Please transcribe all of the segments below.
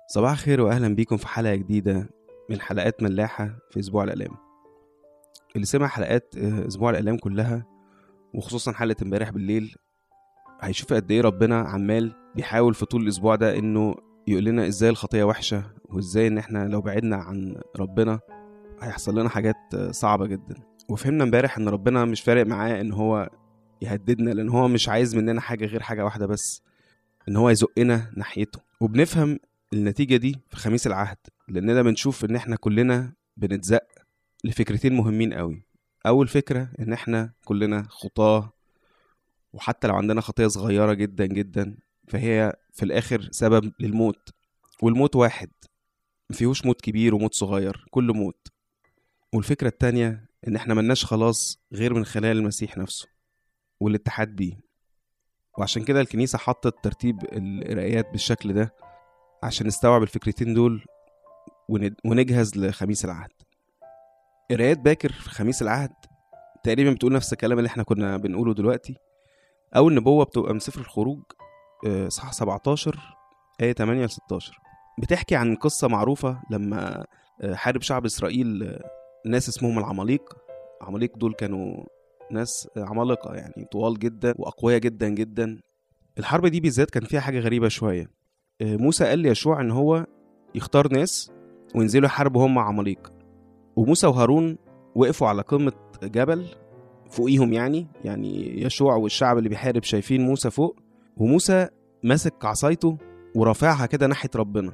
صباح الخير واهلا بيكم في حلقه جديده من حلقات ملاحه في اسبوع الالام. اللي سمع حلقات اسبوع الالام كلها وخصوصا حلقه امبارح بالليل هيشوف قد ايه ربنا عمال بيحاول في طول الاسبوع ده انه يقول لنا ازاي الخطيه وحشه، وازاي ان احنا لو بعدنا عن ربنا هيحصل لنا حاجات صعبه جدا. وفهمنا امبارح ان ربنا مش فارق معاه ان هو يهددنا، لان هو مش عايز مننا حاجه غير حاجه واحده بس، ان هو يزقنا ناحيته. وبنفهم النتيجة دي في خميس العهد، لأننا بنشوف إن إحنا كلنا بنتزق لفكرتين مهمين قوي. أول فكرة إن إحنا كلنا خطاة، وحتى لو عندنا خطية صغيرة جدا جدا فهي في الآخر سبب للموت، والموت واحد، مفيهوش موت كبير وموت صغير، كله موت. والفكرة التانية إن إحنا ملناش خلاص غير من خلال المسيح نفسه والاتحاد بيه. وعشان كده الكنيسة حطت ترتيب القراءات بالشكل ده عشان نستوعب الفكرتين دول ونجهز لخميس العهد. قرايات باكر في خميس العهد تقريبا بتقول نفس الكلام اللي احنا كنا بنقوله دلوقتي. أول نبوة بتبقى من سفر الخروج صح 17 آية 8-16، بتحكي عن قصة معروفة لما حارب شعب إسرائيل ناس اسمهم العماليق. العماليق دول كانوا ناس عمالقة، يعني طوال جدا وأقوياء جدا جدا. الحرب دي بالذات كان فيها حاجة غريبة شوية. موسى قال ليشوع ان هو يختار ناس وينزلوا يحاربوا هم عماليق، وموسى وهارون وقفوا على قمة جبل فوقيهم، يعني يشوع والشعب اللي بيحارب شايفين موسى فوق، وموسى ماسك عصايته ورافعها كده ناحية ربنا.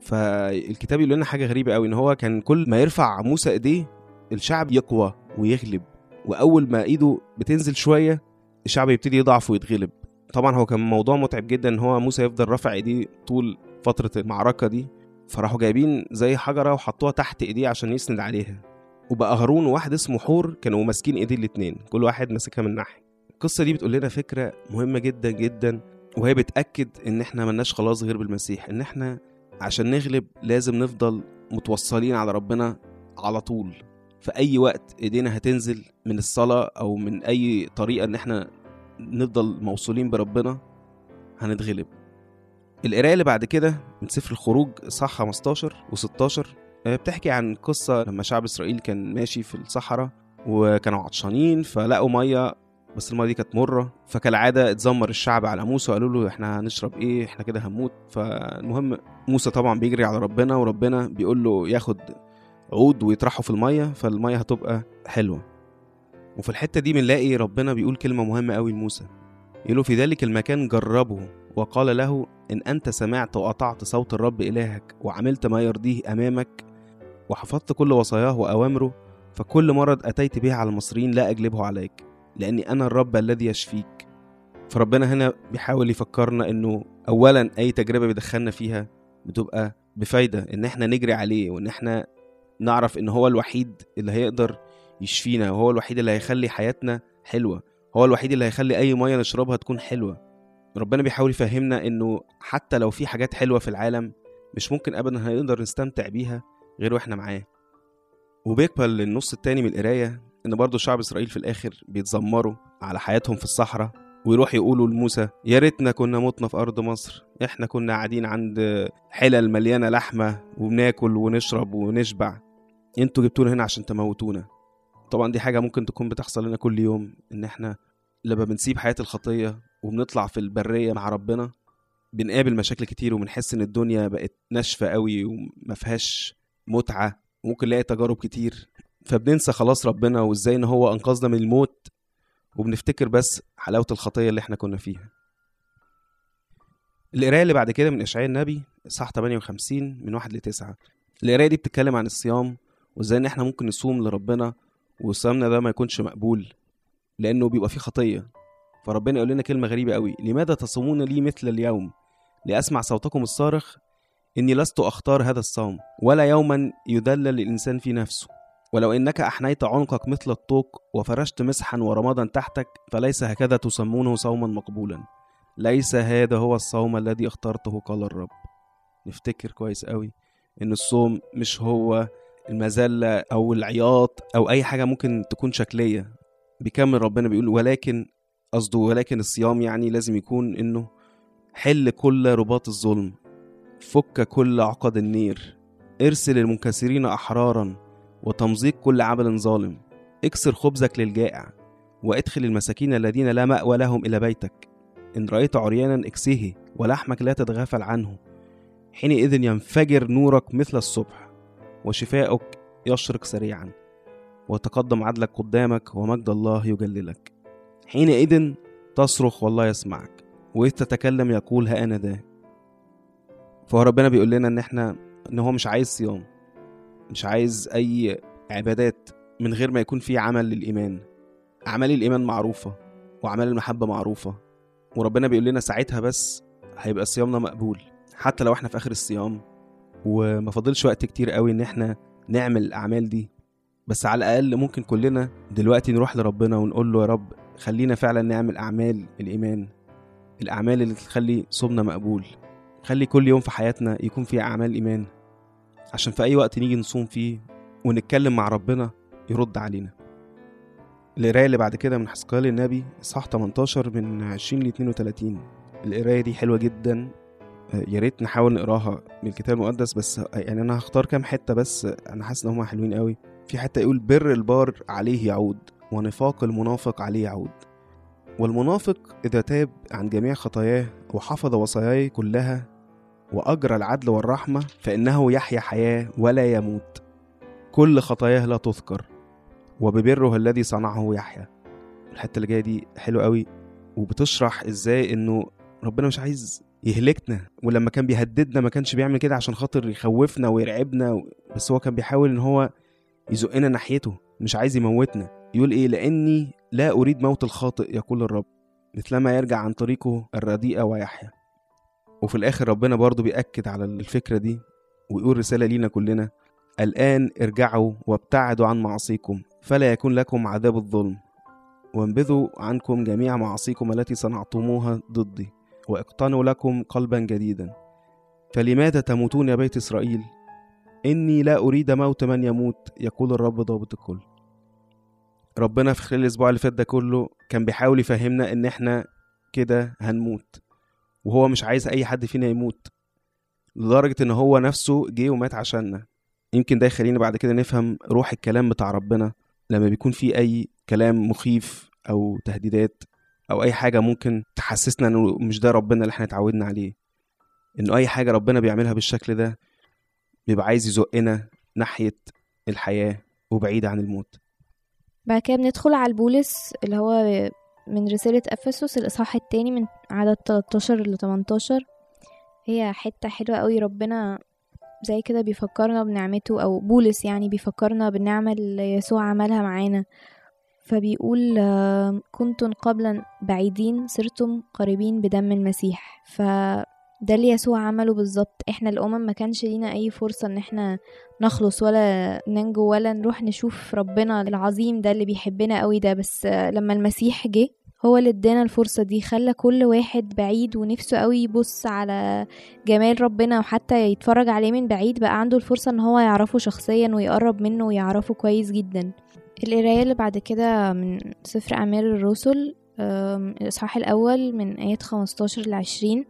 فالكتاب يقول لنا حاجة غريبة قوي، ان هو كان كل ما يرفع موسى ايديه الشعب يقوى ويغلب، واول ما ايده بتنزل شوية الشعب يبتدي يضعف ويتغلب. طبعا هو كان موضوع متعب جدا ان هو موسى يفضل رافع ايديه طول فترة المعركة دي، فراحوا جايبين زي حجرة وحطوها تحت ايديه عشان يسند عليها، وبقى هارون وواحد اسمه حور كانوا ماسكين ايديه الاتنين، كل واحد ماسكها من ناحية. القصة دي بتقول لنا فكرة مهمة جدا جدا، وهي بتأكد ان احنا ملناش خلاص غير بالمسيح، ان احنا عشان نغلب لازم نفضل متوصلين على ربنا على طول. في اي وقت ايدينا هتنزل من الصلاة او من اي طريقة ان احنا نفضل موصولين بربنا هنتغلب. القراية اللي بعد كده من سفر الخروج صح 15 و16 بتحكي عن قصة لما شعب إسرائيل كان ماشي في الصحراء وكانوا عطشانين فلقوا مية، بس المية دي كانت مرة، فكالعادة اتذمر الشعب على موسى وقالوا له احنا هنشرب ايه، احنا كده هنموت. فالمهم موسى طبعا بيجري على ربنا، وربنا بيقول له ياخد عود ويطرحه في المية فالمية هتبقى حلوة. وفي الحتة دي بنلاقي ربنا بيقول كلمة مهمة قوي لموسى، يقوله في ذلك المكان جربه وقال له إن أنت سمعت وأطعت صوت الرب إلهك وعملت ما يرضيه أمامك وحفظت كل وصاياه وأوامره، فكل مرض أتيت به على المصريين لا أجلبه عليك، لأني أنا الرب الذي يشفيك. فربنا هنا بيحاول يفكرنا إنه أولا أي تجربة بيدخلنا فيها بتبقى بفايدة، إن احنا نجري عليه، وإن احنا نعرف إن هو الوحيد اللي هيقدر يشفينا، وهو الوحيد اللي هيخلي حياتنا حلوة، هو الوحيد اللي هيخلي أي مية نشربها تكون حلوة. ربنا بيحاول يفهمنا إنه حتى لو في حاجات حلوة في العالم مش ممكن أبدا هنقدر نستمتع بيها غير وإحنا معاه. وبيقبل النص التاني من القراية إن برضو شعب إسرائيل في الآخر بيتذمروا على حياتهم في الصحراء، ويروح يقولوا لموسى يا ريتنا كنا متنا في أرض مصر، إحنا كنا قاعدين عند حلل مليانة لحمة وبناكل ونشرب ونشبع، انتوا جبتونا هنا عشان تموتونا. طبعا دي حاجة ممكن تكون بتحصل لنا كل يوم، ان احنا لما بنسيب حياة الخطية وبنطلع في البرية مع ربنا بنقابل مشاكل كتير، وبنحس ان الدنيا بقت ناشفة قوي ومفيهاش متعة، وممكن نلاقي تجارب كتير، فبننسى خلاص ربنا وازاي ان هو انقذنا من الموت، وبنفتكر بس حلاوة الخطية اللي احنا كنا فيها. القراية اللي بعد كده من إشعياء النبي صح 58 من 1-9. القراية دي بتتكلم عن الصيام، وازاي ان احنا ممكن نصوم لربنا وصيامنا ده ما يكونش مقبول لانه بيبقى فيه خطية. فربنا يقول لنا كلمة غريبة قوي، لماذا تصومون لي مثل اليوم لأسمع صوتكم الصارخ، إني لست أختار هذا الصوم ولا يوما يدلل الإنسان في نفسه، ولو إنك أحنيت عنقك مثل الطوق وفرشت مسحا ورمادا تحتك فليس هكذا تسمونه صوما مقبولا، ليس هذا هو الصوم الذي اخترته قال الرب. نفتكر كويس قوي إن الصوم مش هو المذلة أو العياط أو أي حاجة ممكن تكون شكلية. بيكمل ربنا بيقول ولكن الصيام يعني لازم يكون إنه حل كل رباط الظلم، فك كل عقد النير، ارسل المنكسرين أحرارا وتمزيق كل عمل ظالم، اكسر خبزك للجائع وادخل المساكين الذين لا مأوى لهم إلى بيتك. إن رأيت عريانا اكسيه ولحمك لا تتغافل عنه، حينئذ ينفجر نورك مثل الصبح وشفاؤك يشرق سريعا، وتقدم عدلك قدامك ومجد الله يجللك. حينئذ تصرخ والله يسمعك، وإذ تتكلم يقول ها أنا ذا. فهو ربنا بيقول لنا إن هو مش عايز صيام، مش عايز أي عبادات من غير ما يكون فيه عمل للإيمان. أعمال الإيمان معروفة وأعمال المحبة معروفة، وربنا بيقول لنا ساعتها بس هيبقى صيامنا مقبول. حتى لو احنا في آخر الصيام وما فاضلش وقت كتير قوي إن احنا نعمل الأعمال دي، بس على الأقل ممكن كلنا دلوقتي نروح لربنا ونقول له يا رب خلينا فعلا نعمل أعمال الإيمان، الأعمال اللي تخلي صومنا مقبول. خلي كل يوم في حياتنا يكون فيه أعمال إيمان، عشان في أي وقت نيجي نصوم فيه ونتكلم مع ربنا يرد علينا. القراية اللي بعد كده من حزقيال النبي إصحاح 18 من 20 ل 32. القراية دي حلوة جدا، يا ريت نحاول نقراها من الكتاب المقدس. بس يعني أنا هختار كام حتة بس أنا حاسس إن هما حلوين قوي. في حتة يقول بر البار عليه يعود ونفاق المنافق عليه يعود. والمنافق إذا تاب عن جميع خطاياه وحفظ وصاياه كلها وأجرى العدل والرحمة فإنه يحيا حياة ولا يموت، كل خطاياه لا تذكر، وببره الذي صنعه يحيا. الحتة اللي جاية دي حلوة قوي، وبتشرح إزاي إنه ربنا مش عايز يهلكنا، ولما كان بيهددنا ما كانش بيعمل كده عشان خاطر يخوفنا ويرعبنا، بس هو كان بيحاول إن هو يزقنا ناحيته، مش عايز يموتنا. يقول إيه؟ لأني لا أريد موت الخاطئ يقول الرب، مثلما يرجع عن طريقه الرديئة ويحيا. وفي الآخر ربنا برضو بيأكد على الفكرة دي ويقول رسالة لينا كلنا: الآن ارجعوا وابتعدوا عن معاصيكم فلا يكون لكم عذاب الظلم، وانبذوا عنكم جميع معاصيكم التي صنعتموها ضدي، واقتنوا لكم قلبا جديدا. فلماذا تموتون يا بيت إسرائيل؟ إني لا أريد موت من يموت يقول الرب ضابط الكل. ربنا في خلال الأسبوع اللي فات ده كله كان بيحاول يفهمنا إن إحنا كده هنموت، وهو مش عايز أي حد فينا يموت، لدرجة إن هو نفسه جه ومات عشاننا. يمكن ده يخلينا بعد كده نفهم روح الكلام بتاع ربنا لما بيكون فيه أي كلام مخيف أو تهديدات أو أي حاجة ممكن تحسسنا إنه مش ده ربنا اللي إحنا اتعودنا عليه، إنه أي حاجة ربنا بيعملها بالشكل ده بيبقى عايز يزقنا ناحية الحياة وبعيد عن الموت. بعد كده بندخل على البولس اللي هو من رسالة أفسس الإصحاح الثاني من عدد 13 ل 18. هي حتة حلوة قوي، ربنا زي كده بيفكرنا بنعمته، أو بولس يعني بيفكرنا بالنعمة اللي يسوع عملها معانا. فبيقول كنتم قبلا بعيدين صرتم قريبين بدم المسيح. فده اللي يسوع عمله بالظبط. احنا الأمم ما كانش لينا أي فرصة ان احنا نخلص ولا ننجو ولا نروح نشوف ربنا العظيم ده اللي بيحبنا قوي ده، بس لما المسيح جه هو اللي ادانا الفرصة دي، خلى كل واحد بعيد ونفسه قوي يبص على جمال ربنا وحتى يتفرج عليه من بعيد بقى عنده الفرصة ان هو يعرفه شخصيا ويقرب منه ويعرفه كويس جدا. القراية اللي بعد كده من سفر أعمال الرسل الإصحاح الأول من آيات 15 ل 20،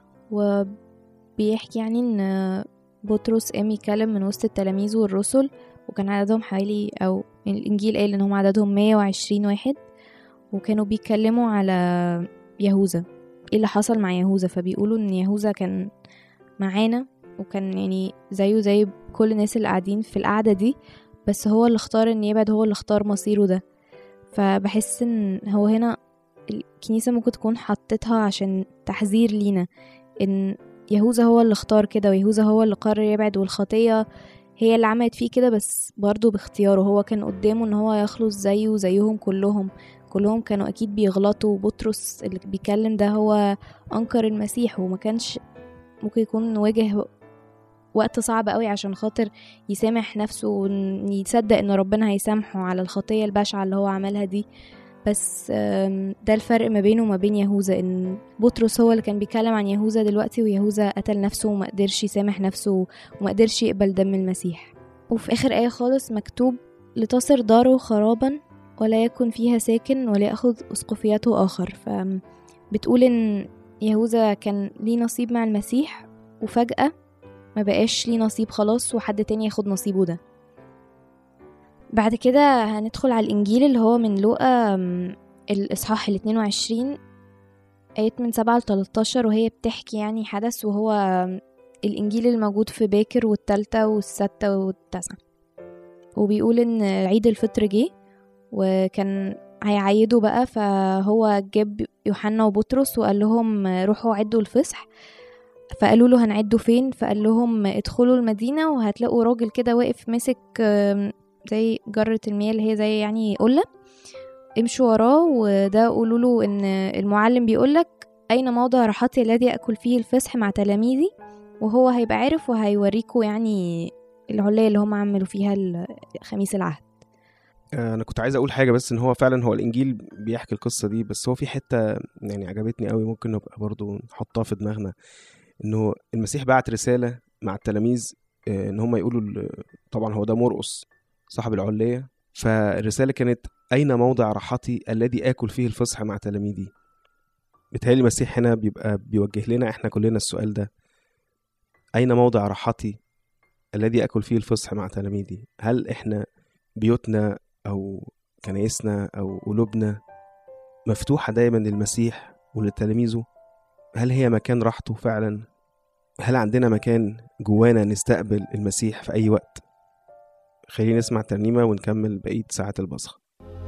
وبيحكي يعني ان بطرس قام يكلم من وسط التلاميذ والرسل، وكان عددهم حوالي، أو الإنجيل قال إنهم عددهم 120 واحد، وكانوا بيتكلموا على يهوذا، ايه اللي حصل مع يهوذا. فبيقولوا ان يهوذا كان معانا وكان يعني زيه زي كل الناس اللي قاعدين في القعدة دي، بس هو اللي اختار ان يبعد، هو اللي اختار مصيره ده. فبحس ان هو هنا الكنيسة ممكن تكون حطتها عشان تحذير لينا ان يهوذا هو اللي اختار كده، ويهوذا هو اللي قرر يبعد، والخطية هي اللي عملت فيه كده، بس برضو باختياره. هو كان قدامه ان هو يخلص زيه وزيهم كلهم كانوا اكيد بيغلطوا. بطرس اللي بيكلم ده هو انكر المسيح، وما كانش ممكن يكون واجه وقت صعب قوي عشان خاطر يسامح نفسه ويصدق ان ربنا هيسامحه على الخطية البشعة اللي هو عملها دي. بس ده الفرق ما بينه وما بين يهوذا، ان بطرس هو اللي كان بيتكلم عن يهوذا دلوقتي، ويهوذا قتل نفسه وما قدرش يسامح نفسه وما قدرش يقبل دم المسيح. وفي اخر آية خالص مكتوب: لتصر داره خرابا ولا يكن فيها ساكن ولا يأخذ أسقفيته آخر. فبتقول إن يهوذا كان ليه نصيب مع المسيح، وفجأة ما بقاش ليه نصيب خلاص وحد تاني ياخد نصيبه ده. بعد كده هندخل على الإنجيل اللي هو من لوقا الإصحاح 22 آيات من 7-13، وهي بتحكي يعني حدث، وهو الإنجيل الموجود في باكر والتالتة والستة والتاسعة. وبيقول إن عيد الفطر جه وكان هيعيدوا بقى، فهو جاب يوحنا وبطرس وقال لهم روحوا عدوا الفصح. فقالوا له هنعده فين؟ فقال لهم ادخلوا المدينة وهتلاقوا راجل كده واقف ماسك زي جرة المياه اللي هي زي يعني قلة، امشوا وراه وده قولوا له ان المعلم بيقولك اين موضع راحتي الذي اكل فيه الفصح مع تلاميذي، وهو هيبقى عارف وهيوريكوا يعني العلية اللي هم عملوا فيها خميس العهد. انا كنت عايز اقول حاجه، بس ان هو فعلا هو الانجيل بيحكي القصه دي، بس هو في حته يعني عجبتني قوي ممكن نبقى برضو نحطها في دماغنا، انه المسيح بعت رساله مع التلاميذ ان هم يقولوا طبعا هو ده مرقس صاحب العليه، فالرساله كانت اين موضع راحتي الذي اكل فيه الفصح مع تلاميذي. بيتهيألي المسيح هنا بيبقى بيوجه لنا احنا كلنا السؤال ده، اين موضع راحتي الذي اكل فيه الفصح مع تلاميذي؟ هل احنا بيوتنا أو كنايسنا أو قلوبنا مفتوحة دايما للمسيح ولتلاميذه؟ هل هي مكان راحته فعلا؟ هل عندنا مكان جوانا نستقبل المسيح في أي وقت؟ خلينا نسمع ترنيمة ونكمل بقية ساعات البصخة.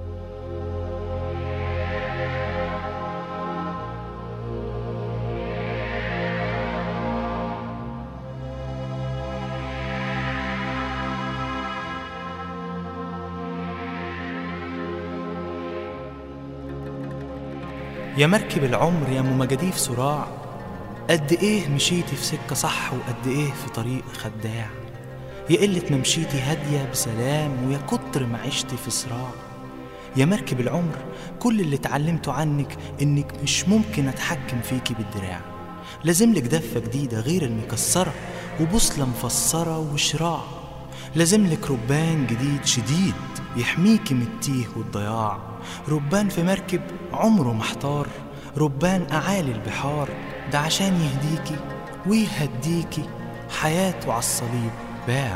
يا مركب العمر يا مجاديف صراع، قد ايه مشيتي في سكة صح وقد ايه في طريق خداع، يا قلة ما مشيتي هادية بسلام ويا كتر ما عشتي في صراع. يا مركب العمر كل اللي اتعلمته عنك انك مش ممكن اتحكم فيكي بالدراع، لازملك دفة جديدة غير المكسرة وبوصلة مفسرة وشراع، لازملك ربان جديد شديد يحميكي من التيه والضياع، ربان في مركب عمره محتار، ربان أعالي البحار، ده عشان يهديكي ويهديكي حياته عالصليب باع.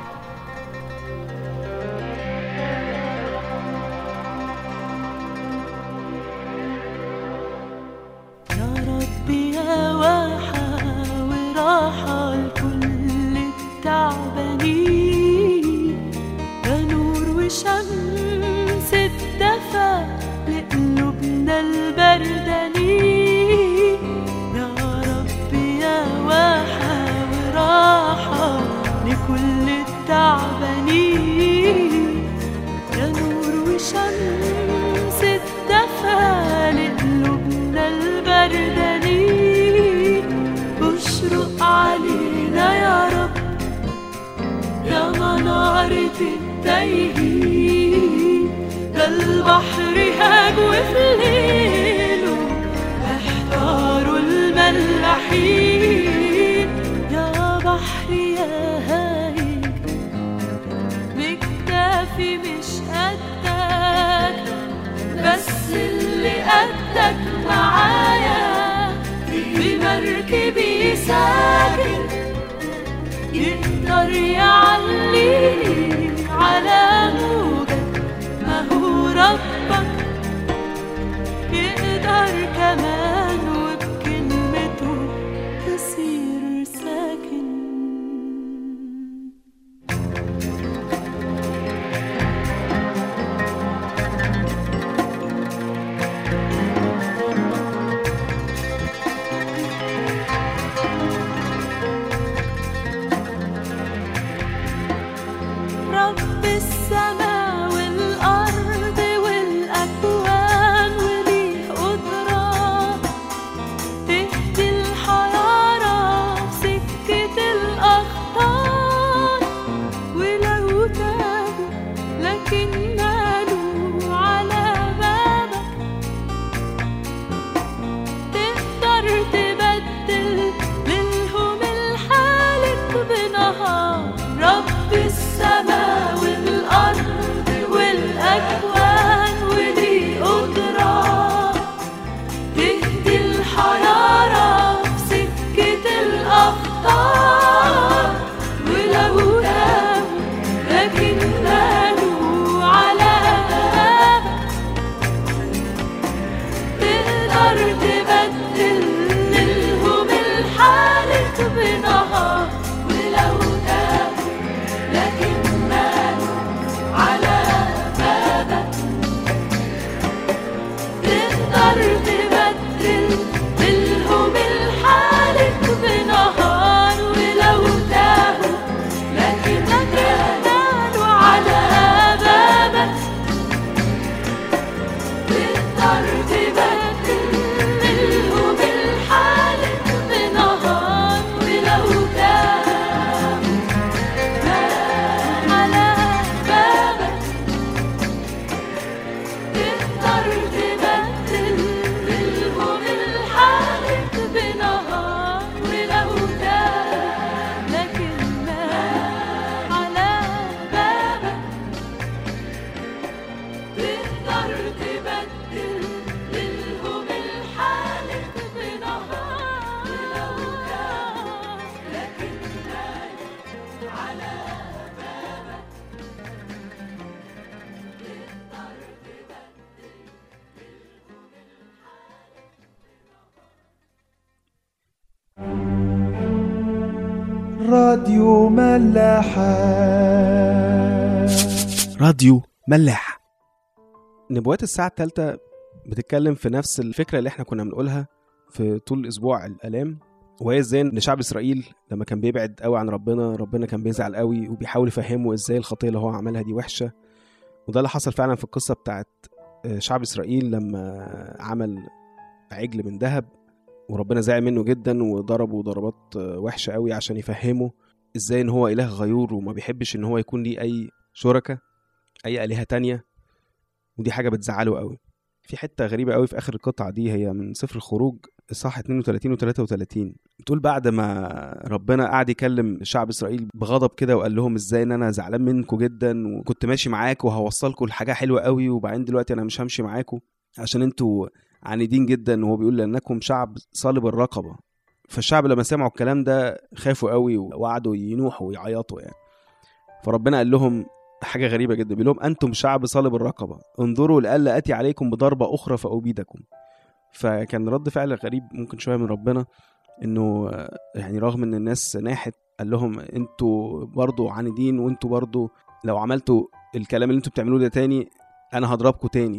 يا ربي يا واحة وراحة لكل التعبانين، يا نور وشمس الدفا لقلوبنا البردانين، يا ربي يا واحة وراحة لكل التعبانين، يا نور وشمس الدفا لقلوبنا البردانين، اشرق علينا يا رب يا منارة التايهين، ده البحر هاج وفي ليله احتاروا الملاحين، يا بحر يا هايج مكتافي مش قدك، بس اللي قدك معايا بمركبي ساكن، يقدر يعليني على موجك، ما هو ربك يقدر كمان وبكلمته تصير ساكن. لكن قالوا على بابك تقدر تبدل لهم الحالة بنهار ولو تاهوا لكن قالوا على بابك تقدر تبدل لهم الحالة بنهار ولو تاهوا لكن قالوا على بابك تقدر تبدل لهم الحالة بنهار ولو تاهوا على بابك تقدر تبدل لهم الحالة بنهار ولو تاهوا لكن على بابك تقدر تبدل لهم الحالة بنهار ولو تاهوا لكن على بابك راديو ملاحة. راديو ملاح. نبوات الساعة الثالثة بتتكلم في نفس الفكرة اللي احنا كنا بنقولها في طول أسبوع الآلام، وهي ازاي ان شعب إسرائيل لما كان بيبعد قوي عن ربنا كان بيزعل قوي وبيحاول يفهمه ازاي الخطية اللي هو عملها دي وحشة. وده اللي حصل فعلا في القصة بتاعت شعب إسرائيل لما عمل عجل من ذهب، وربنا زعل منه جدا وضربه ضربات وحشة قوي عشان يفهمه ازاي ان هو إله غيور وما بيحبش ان هو يكون ليه أي شركة أي آلهة تانية، ودي حاجة بتزعله قوي. في حتة غريبة قوي في آخر القطعة دي، هي من سفر الخروج إصحاح 32 و 33، بتقول بعد ما ربنا قعد يكلم شعب إسرائيل بغضب كده وقال لهم ازاي ان انا زعلان منكم جدا وكنت ماشي معاكم وهوصلكم لحاجة حلوة قوي، وبعدين دلوقتي انا مش همشي معاكم عشان انتوا عنيدين جدا، وهو بيقول لأنكم شعب صالب الرقبة. فالشعب لما سمعوا الكلام ده خافوا قوي وقعدوا ينوحوا ويعيطوا يعني. فربنا قال لهم حاجة غريبة جدا، بيقول لهم أنتم شعب صالب الرقبة، انظروا لألا أتي عليكم بضربة أخرى فأبيدكم. فكان رد فعل غريب ممكن شوية من ربنا، إنه يعني رغم إن الناس ناحت قال لهم أنتوا برضو عنيدين، وأنتوا برضو لو عملتوا الكلام اللي أنتوا بتعملوه ده تاني أنا هضربكم تاني.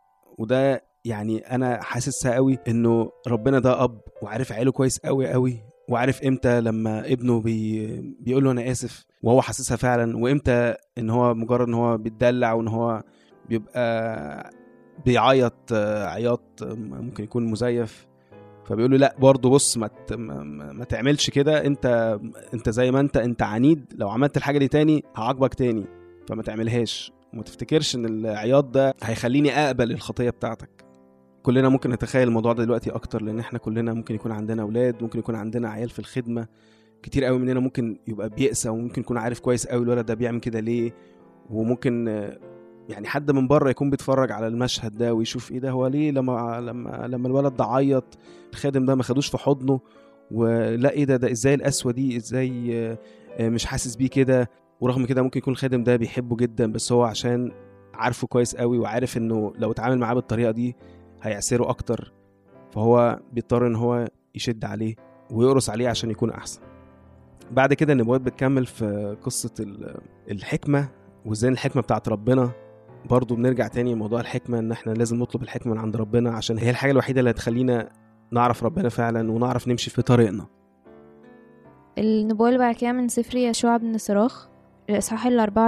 وده يعني أنا حاسسها قوي إنه ربنا ده أب وعارف عيله كويس قوي قوي، وعارف إمتى لما ابنه بيقول له أنا آسف وهو حاسسها فعلا، وإمتى إن هو مجرد إن هو بيتدلع وإن هو بيبقى بيعيط عياط ممكن يكون مزيف. فبيقول له لا برضو بص ما تعملش كده، انت زي ما انت عنيد، لو عملت الحاجة دي تاني هعاقبك تاني، فما تعملهاش وما تفتكرش ان العياط ده هيخليني اقبل الخطية بتاعتك. كلنا ممكن نتخيل الموضوع ده دلوقتي اكتر، لان احنا كلنا ممكن يكون عندنا اولاد، ممكن يكون عندنا عيال في الخدمة، كتير قوي مننا ممكن يبقى بيأسى وممكن يكون عارف كويس قوي الولد ده بيعمل كده ليه، وممكن يعني حد من بره يكون بيتفرج على المشهد ده ويشوف ايه ده، هو ليه لما الولد ده عيط الخادم ده ما خدوش في حضنه، ولا ايه ده ازاي القسوه دي، ازاي مش حاسس بيه كده. ورغم كده ممكن يكون الخادم ده بيحبه جدا، بس هو عشان عارفه كويس قوي وعارف انه لو اتعامل معاه بالطريقه دي هيعسره اكتر، فهو بيضطر ان هو يشد عليه ويقرص عليه عشان يكون احسن. بعد كده النبوات بتكمل في قصه الحكمه، وازاي الحكمه بتاعت ربنا. برضو بنرجع تاني لموضوع الحكمة، ان احنا لازم نطلب الحكمة من عند ربنا، عشان هي الحاجة الوحيدة اللي هتخلينا نعرف ربنا فعلا ونعرف نمشي في طريقنا. النبوة اللي بعد كده من سفر يشوع بن صراخ الإصحاح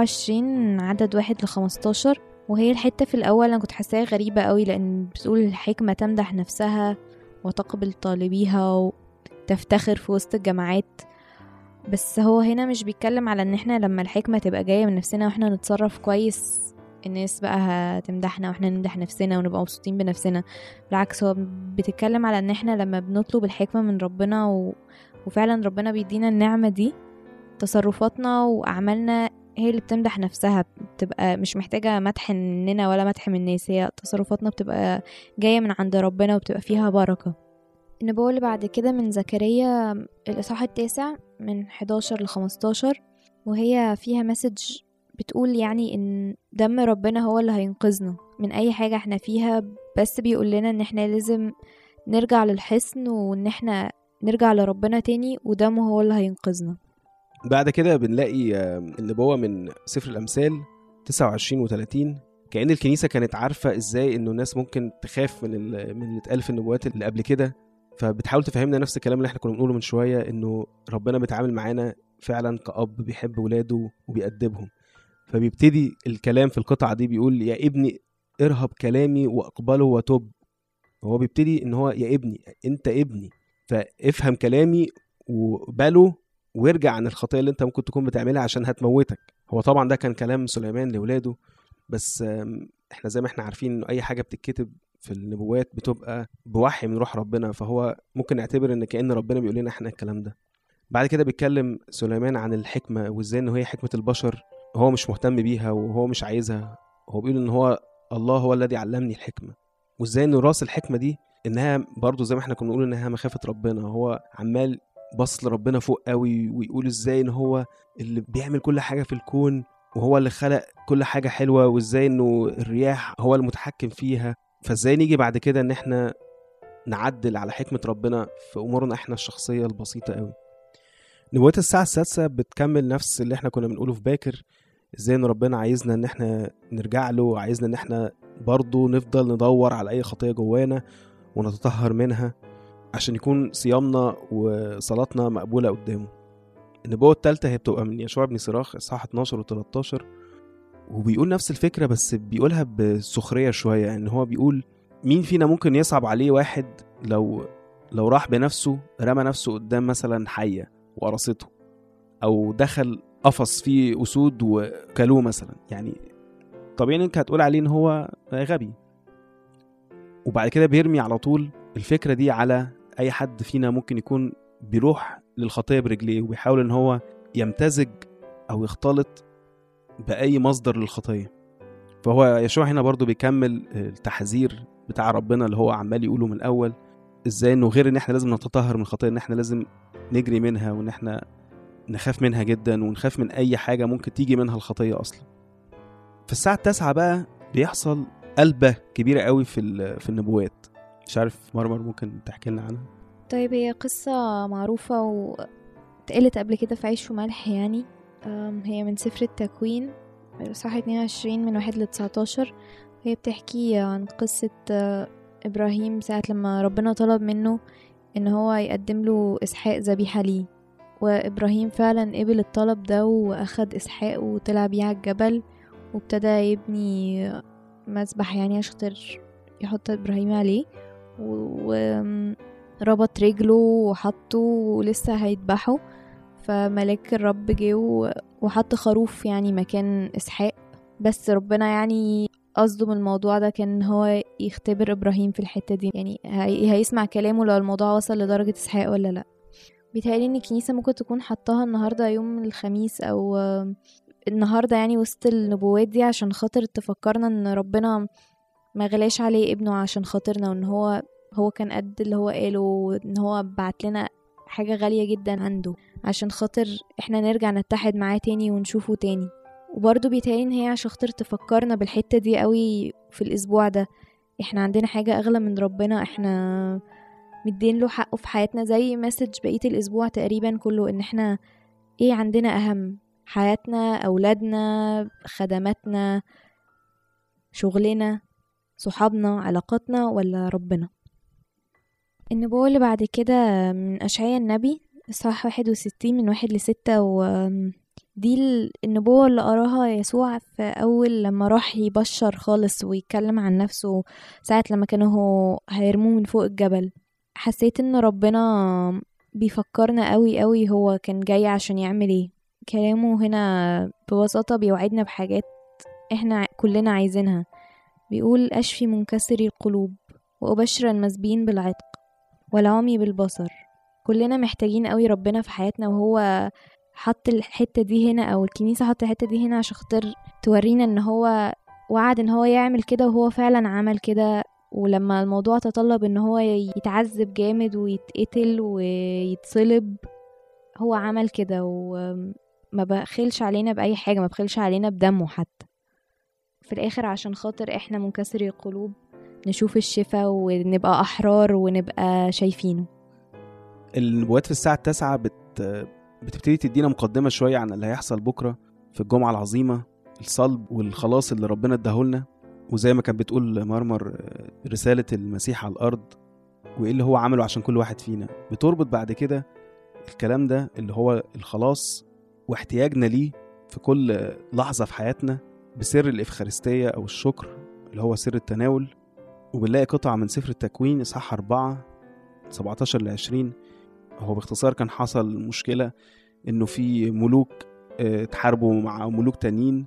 24 عدد 1-15، وهي الحتة في الأول أنا كنت حاساها غريبة قوي، لأن بتقول الحكمة تمدح نفسها وتقبل طالبيها وتفتخر في وسط الجماعات. بس هو هنا مش بيتكلم على ان احنا لما الحكمة تبقى جاية من نفسنا واحنا نتصرف كويس الناس بقى هتمدحنا واحنا نمدح نفسنا ونبقى مبسوطين بنفسنا. بالعكس هو بتتكلم على ان احنا لما بنطلب الحكمة من ربنا وفعلا ربنا بيدينا النعمة دي، تصرفاتنا وأعمالنا هي اللي بتمدح نفسها، بتبقى مش محتاجة مدح مننا ولا مدح من الناس، هي تصرفاتنا بتبقى جاية من عند ربنا وبتبقى فيها بركة. النبوة اللي بعد كده من زكريا الإصحاح 9 من 11-15، وهي فيها مسج بتقول يعني ان دم ربنا هو اللي هينقذنا من اي حاجة احنا فيها، بس بيقول لنا ان احنا لازم نرجع للحصن وان احنا نرجع لربنا تاني، ودمه هو اللي هينقذنا. بعد كده بنلاقي النبوة من سفر الأمثال 29 و30. كأن الكنيسة كانت عارفة ازاي انه الناس ممكن تخاف من اللي اتقال في النبوات اللي قبل كده، فبتحاول تفهمنا نفس الكلام اللي احنا كنا بنقوله من شوية، انه ربنا بيتعامل معانا فعلا كأب بيحب ولاده وبيأدبهم. فبيبتدي الكلام في القطعة دي بيقول يا ابني ارهب كلامي واقبله وتب. هو بيبتدي ان هو يا ابني انت ابني، فافهم كلامي وقبله وارجع عن الخطية اللي انت ممكن تكون بتعملها عشان هتموتك. هو طبعا ده كان كلام سليمان لولاده، بس احنا زي ما احنا عارفين انه اي حاجة بتتكتب في النبوات بتبقى بوحي من روح ربنا، فهو ممكن نعتبر ان كأن ربنا بيقول لنا احنا الكلام ده. بعد كده بيتكلم سليمان عن الحكمة وازاي ان هي حكمة البشر هو مش مهتم بيها وهو مش عايزها. هو بيقول ان هو الله هو الذي علمني الحكمة، وازاي انه راس الحكمة دي انها برضو زي ما احنا كنا بنقول انها مخافة ربنا. هو عمال بص لربنا فوق قوي ويقول ازاي ان هو اللي بيعمل كل حاجة في الكون وهو اللي خلق كل حاجة حلوة، وازاي انه الرياح هو المتحكم فيها. فازاي نيجي بعد كده ان احنا نعدل على حكمة ربنا في امورنا احنا الشخصية البسيطة قوي. نبوات الساعة السادسة بتكمل نفس اللي احنا كنا بنقوله في باكر، ازاي ان ربنا عايزنا ان احنا نرجع له، وعايزنا ان احنا برضو نفضل ندور على اي خطية جوانا ونتطهر منها عشان يكون صيامنا وصلاتنا مقبولة قدامه. النبوة الثالثة هي بتبقى من يشوع بن صراخ اصحاح 12 و13، وبيقول نفس الفكرة بس بيقولها بسخرية شوية. يعني هو بيقول مين فينا ممكن يصعب عليه واحد لو راح بنفسه رمى نفسه قدام مثلا حية وقرصته، او دخل قفص فيه اسود وكلوه مثلا. يعني طبيعي انك هتقول عليه ان هو غبي. وبعد كده بيرمي على طول الفكرة دي على اي حد فينا ممكن يكون بيروح للخطية برجليه وبيحاول ان هو يمتزج او يختلط باي مصدر للخطية. فهو يشوع هنا برضو بيكمل التحذير بتاع ربنا اللي هو عمال يقوله من الاول، ازاي انه غير ان احنا لازم نتطهر من الخطية، ان احنا لازم نجري منها، وان احنا نخاف منها جدا، ونخاف من اي حاجة ممكن تيجي منها الخطية اصلا. في الساعة 9 بقى بيحصل قلبة كبيرة قوي في النبوات. مش عارف مرمر ممكن تحكي لنا عنها؟ طيب هي قصة معروفة واتقالت قبل كده في عيش وملح يعني. هي من سفر التكوين صح 22 من 1-19. هي بتحكي عن قصة إبراهيم ساعة لما ربنا طلب منه إن هو يقدم له إسحاق ذبيحة ليه، وإبراهيم فعلا قبل الطلب ده وأخد إسحاق وطلع بيه على الجبل وابتدى يبني مذبح يعني عشان يحط إبراهيم عليه، وربط رجله وحطه ولسه هيذبحه. فملاك الرب جه وحط خروف يعني مكان إسحاق، بس ربنا يعني قصده من الموضوع ده كان هو يختبر إبراهيم في الحتة دي، يعني هيسمع كلامه لو الموضوع وصل لدرجة إسحاق ولا لأ. بيتهيألي ان الكنيسة ممكن تكون حطاها النهاردة يوم الخميس او النهاردة يعني وسط النبوات دي عشان خاطر تفكرنا ان ربنا ما غلاش عليه ابنه عشان خاطرنا، وان هو كان قد اللي هو قاله، وان هو بعت لنا حاجة غالية جدا عنده عشان خاطر احنا نرجع نتحد معاه تاني ونشوفه تاني. وبرضه بيتهيألي ان هي عشان خاطر تفكرنا بالحتة دي قوي في الاسبوع ده. احنا عندنا حاجة اغلى من ربنا، احنا مدين له حقه في حياتنا، زي مسج بقية الأسبوع تقريبا كله، إن إحنا إيه عندنا أهم، حياتنا، أولادنا، خدماتنا، شغلنا، صحابنا، علاقاتنا، ولا ربنا. النبوة اللي بعد كده من أشعياء النبي إصحاح 61 من 1-6، ودي النبوة اللي قراها يسوع في أول لما راح يبشر خالص ويتكلم عن نفسه ساعة لما كانوا هيرموه من فوق الجبل. حسيت ان ربنا بيفكرنا قوي قوي هو كان جاي عشان يعمل ايه. كلامه هنا ببساطة بيوعدنا بحاجات احنا كلنا عايزينها. بيقول اشفي منكسري القلوب وابشر المسبيين بالعتق والعمي بالبصر. كلنا محتاجين قوي ربنا في حياتنا، وهو حط الحتة دي هنا او الكنيسة حط الحتة دي هنا عشان خاطر تورينا ان هو وعد ان هو يعمل كده، وهو فعلا عمل كده. ولما الموضوع تطلب ان هو يتعذب جامد ويتقتل ويتصلب هو عمل كده. ما بخلش علينا بأي حاجة، ما بخلش علينا بدمه حتى في الآخر، عشان خاطر احنا منكسر القلوب نشوف الشفاء ونبقى أحرار ونبقى شايفينه. النبوات في الساعة 9 بتبتدي تدينا مقدمة شوية عن اللي هيحصل بكرة في الجمعة العظيمة، الصلب والخلاص اللي ربنا اداهولنا، وزي ما كانت بتقول مرمر رسالة المسيح على الأرض وإيه اللي هو عمله عشان كل واحد فينا. بتربط بعد كده الكلام ده اللي هو الخلاص واحتياجنا ليه في كل لحظة في حياتنا بسر الإفخارستية أو الشكر اللي هو سر التناول. وبنلاقي قطعة من سفر التكوين إصحاح 4:17-20. هو باختصار كان حصل مشكلة إنه في ملوك تحاربوا مع ملوك تانيين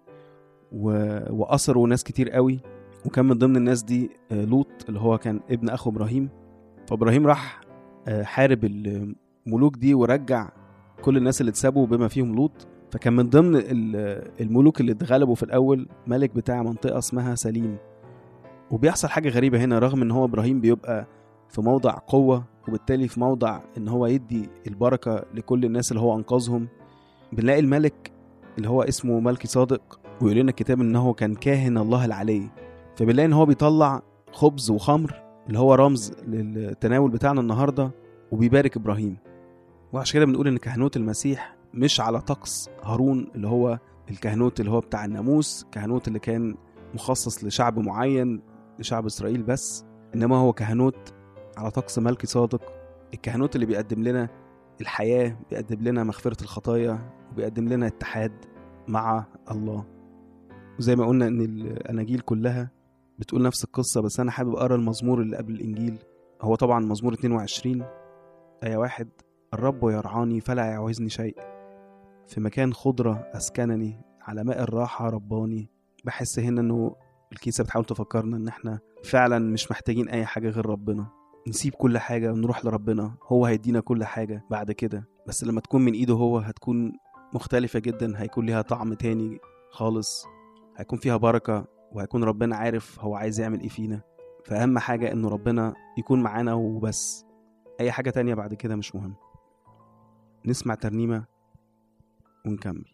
وأسروا ناس كتير قوي، وكان من ضمن الناس دي لوط اللي هو كان ابن أخو إبراهيم. فإبراهيم راح حارب الملوك دي ورجع كل الناس اللي اتسابوا بما فيهم لوط. فكان من ضمن الملوك اللي اتغلبوا في الأول ملك بتاع منطقة اسمها سليم. وبيحصل حاجة غريبة هنا، رغم ان هو إبراهيم بيبقى في موضع قوة وبالتالي في موضع ان هو يدي البركة لكل الناس اللي هو أنقذهم، بنلاقي الملك اللي هو اسمه ملكي صادق، ويقول لنا الكتاب انه كان كاهن الله العلي. فبنلاقي ان هو بيطلع خبز وخمر اللي هو رمز للتناول بتاعنا النهاردة وبيبارك إبراهيم. وعشان كده بنقول ان كهنوت المسيح مش على طقس هارون اللي هو الكهنوت اللي هو بتاع الناموس، كهنوت اللي كان مخصص لشعب معين، لشعب إسرائيل بس، إنما هو كهنوت على طقس ملكي صادق، الكهنوت اللي بيقدم لنا الحياة، بيقدم لنا مغفرة الخطايا، وبيقدم لنا اتحاد مع الله. وزي ما قلنا إن الأناجيل كلها بتقول نفس القصة، بس أنا حابب أقرأ المزمور اللي قبل الإنجيل. هو طبعا مزمور 22 آية 1: الرب يرعاني فلا يعوزني شيء، في مكان خضرة أسكنني، على ماء الراحة رباني. بحس هنا إنه الكيسة بتحاول تفكرنا إن إحنا فعلا مش محتاجين أي حاجة غير ربنا، نسيب كل حاجة ونروح لربنا، هو هيدينا كل حاجة بعد كده. بس لما تكون من إيده هو هتكون مختلفة جدا، هيكون ليها طعم تاني خالص، هيكون فيها بركة، وهيكون ربنا عارف هو عايز يعمل إيه فينا. فأهم حاجة إنه ربنا يكون معانا وبس، أي حاجة تانية بعد كده مش مهم. نسمع ترنيمة ونكمل.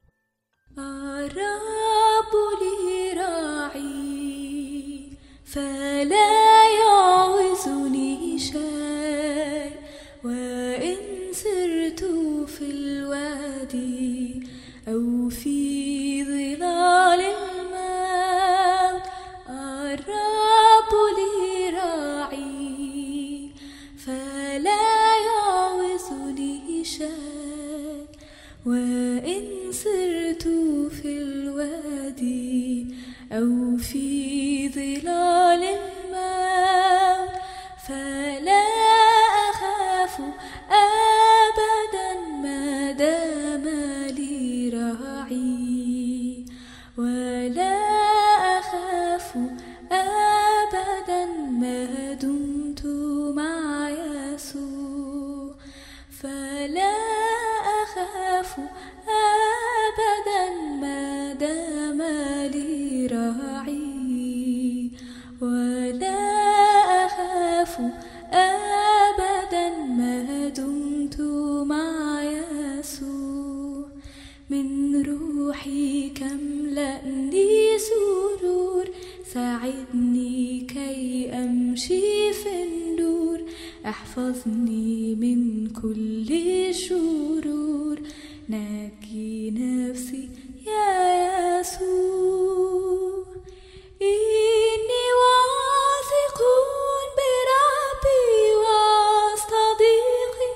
الرب لي راعي فلا يعوزني شيء، وإن سرت في الوادي أو في ظلال الموت، الرب لي راعي فلا يعوزني شيء، وإن سرت في الوادي أو في ظلال الموت، فلا أخاف أبدا ما دام لي راعي، ولا أخاف أبدا ما دمت مع يسوع، فلا أخاف أبدا ما دام لي راعي، ولا أخاف أبدا ما دمت مع يسوع. من روحي كملأني سرور، ساعدني كي أمشي في النور، احفظني من كل شرور، نجي نفسي يا يسوع. إني واثق بربي وصديقي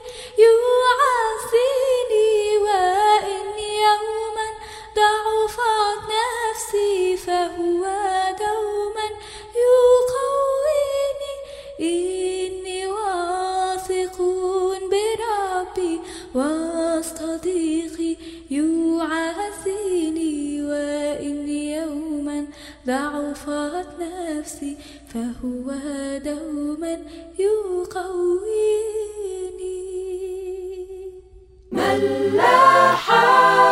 يعزيني، وإن يوما ضعفت نفسي فهو دوما يقويني. إني واثق بربي وصديقي يعزيني، وإن يوما ضعفت نفسي فهو دوما يقويني. ملاحة.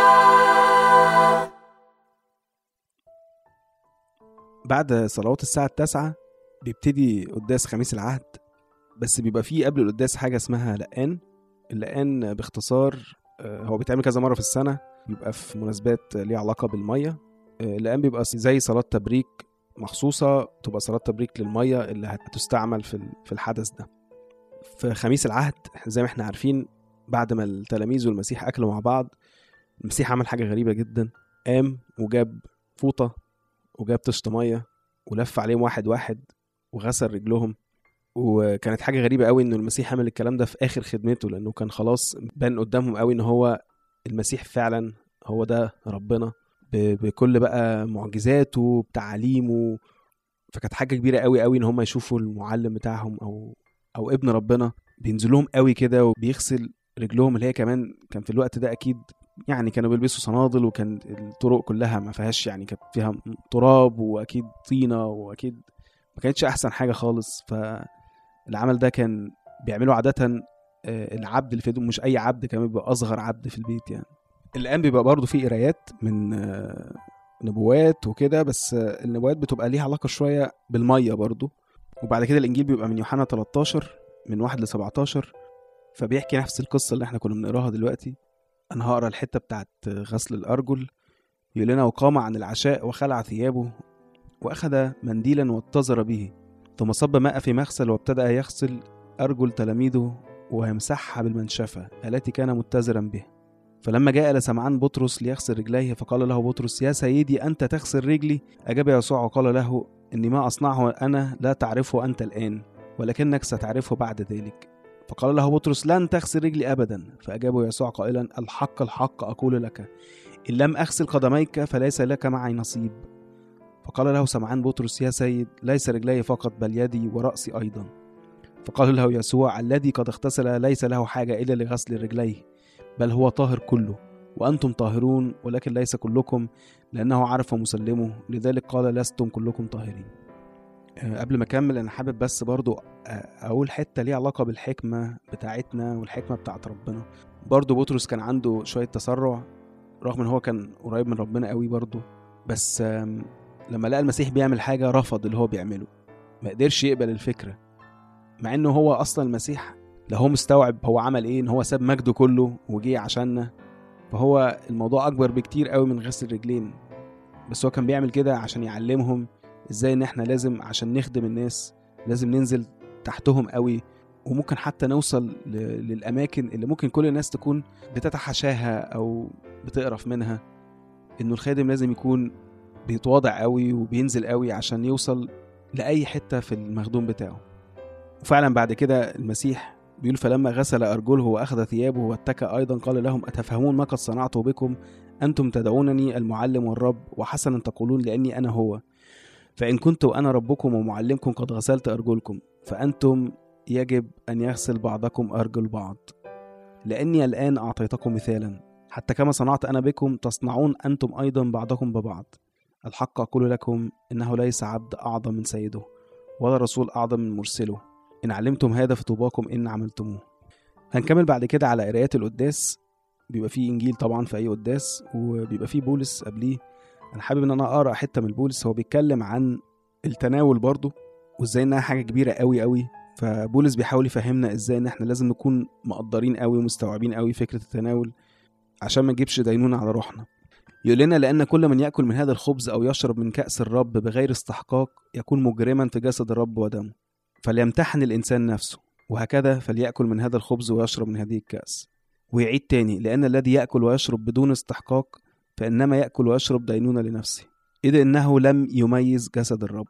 بعد صلوات الساعة 9 بيبتدي قداس خميس العهد، بس بيبقى فيه قبل القداس حاجة اسمها لقان. اللقان باختصار هو بيتعمل كذا مرة في السنة، بيبقى في مناسبات ليها علاقة بالمية. الأيام بيبقى زي صلاة تبريك مخصوصة، تبقى صلاة تبريك للمية اللي هتستعمل في الحدث ده. في خميس العهد زي ما احنا عارفين، بعد ما التلاميذ والمسيح أكلوا مع بعض، المسيح عمل حاجة غريبة جدا. قام وجاب فوطة وجاب طشت مية ولف عليهم واحد واحد وغسل رجلهم. وكانت حاجة غريبة قوي انه المسيح عمل الكلام ده في آخر خدمته، لأنه كان خلاص بان قدامهم قوي ان هو المسيح فعلا هو ده ربنا بكل بقى معجزاته بتعاليمه. فكانت حاجة كبيرة قوي قوي ان هم يشوفوا المعلم بتاعهم او ابن ربنا بينزل لهم قوي كده وبيغسل رجلهم، اللي هي كمان كان في الوقت ده اكيد يعني كانوا بيلبسوا صنادل، وكان الطرق كلها ما فيهاش يعني كانت فيها تراب واكيد طينة واكيد ما كانتش احسن حاجة خالص. فالعمل ده كان بيعمله عادة العبد اللي في ايده، مش اي عبد، كمان بيبقى اصغر عبد في البيت يعني. الآن بيبقى برضو فيه قرايات من نبوات وكده، بس النبوات بتبقى ليها علاقة شوية بالمية برضو. وبعد كده الإنجيل بيبقى من يوحنا 13 من 1-17، فبيحكي نفس القصة اللي احنا كنا بنقراها دلوقتي. أنا هقرأ الحتة بتاعت غسل الأرجل. يقول لنا: وقام عن العشاء وخلع ثيابه وأخذ منديلا واتزر به، ثم صب ماء في مغسل وابتدأ يغسل أرجل تلاميذه ويمسحها بالمنشفة التي كان متزرا به. فلما جاء لسمعان بطرس ليغسل رجليه فقال له بطرس: يا سيدي أنت تغسل رجلي؟ أجاب يسوع وقال له: إني ما أصنعه أنا لا تعرفه أنت الآن، ولكنك ستعرفه بعد ذلك. فقال له بطرس: لن تغسل رجلي أبدا. فأجابه يسوع قائلا: الحق الحق أقول لك، إن لم أغسل قدميك فليس لك معي نصيب. فقال له سمعان بطرس: يا سيد، ليس رجلي فقط بل يدي ورأسي أيضا. فقال له يسوع: الذي قد اغتسل ليس له حاجة إلا لغسل رجليه، بل هو طاهر كله، وأنتم طاهرون ولكن ليس كلكم، لأنه عرف مسلمه، لذلك قال: لستم كلكم طاهرين. قبل ما أكمل أنا حابب بس برضو أقول حتة ليها علاقة بالحكمة بتاعتنا والحكمة بتاعت ربنا. برضو بطرس كان عنده شوية تسرع رغم أن هو كان قريب من ربنا قوي برضو، بس لما لقى المسيح بيعمل حاجة رفض اللي هو بيعمله، ما قدرش يقبل الفكرة، مع أنه هو أصلا المسيح لا هو مستوعب هو عمل إيه، إن هو ساب مجده كله وجي عشاننا. فهو الموضوع أكبر بكتير قوي من غسل رجلين، بس هو كان بيعمل كده عشان يعلمهم إزاي إن إحنا لازم عشان نخدم الناس لازم ننزل تحتهم قوي، وممكن حتى نوصل للأماكن اللي ممكن كل الناس تكون بتتحاشاها أو بتقرف منها. إنه الخادم لازم يكون بيتواضع قوي وبينزل قوي عشان يوصل لأي حتة في المخدوم بتاعه. وفعلا بعد كده المسيح بيقول: فلما غسل أرجله وأخذ ثيابه واتكى أيضا قال لهم: أتفهمون ما قد صنعته بكم؟ أنتم تدعونني المعلم والرب، وحسنا تقولون لأني أنا هو. فإن كنت أنا ربكم ومعلمكم قد غسلت أرجلكم، فأنتم يجب أن يغسل بعضكم أرجل بعض، لأني الآن أعطيتكم مثالا، حتى كما صنعت أنا بكم تصنعون أنتم أيضا بعضكم ببعض. الحق أقول لكم إنه ليس عبد أعظم من سيده، ولا رسول أعظم من مرسله. إن علمتم هذا فطوباكم إن عملتموه. هنكمل بعد كده على قراءات القداس. بيبقى فيه إنجيل طبعا في أي قداس، وبيبقى فيه بولس قبليه. أنا حابب إن أنا أقرأ حتة من بولس، هو بيتكلم عن التناول برضو وإزاي إنها حاجة كبيرة قوي قوي. فبولس بيحاول يفهمنا إزاي إن إحنا لازم نكون مقدرين قوي ومستوعبين قوي فكرة التناول عشان ما نجيبش دينونة على روحنا. يقول لنا: لأن كل من يأكل من هذا الخبز أو يشرب من كأس الرب بغير استحقاق يكون مجرما في جسد الرب ودمه، فليمتحن الإنسان نفسه، وهكذا فليأكل من هذا الخبز ويشرب من هذه الكأس. ويعيد تاني: لأن الذي يأكل ويشرب بدون استحقاق فإنما يأكل ويشرب دينونة لنفسه، إذ إنه لم يميز جسد الرب.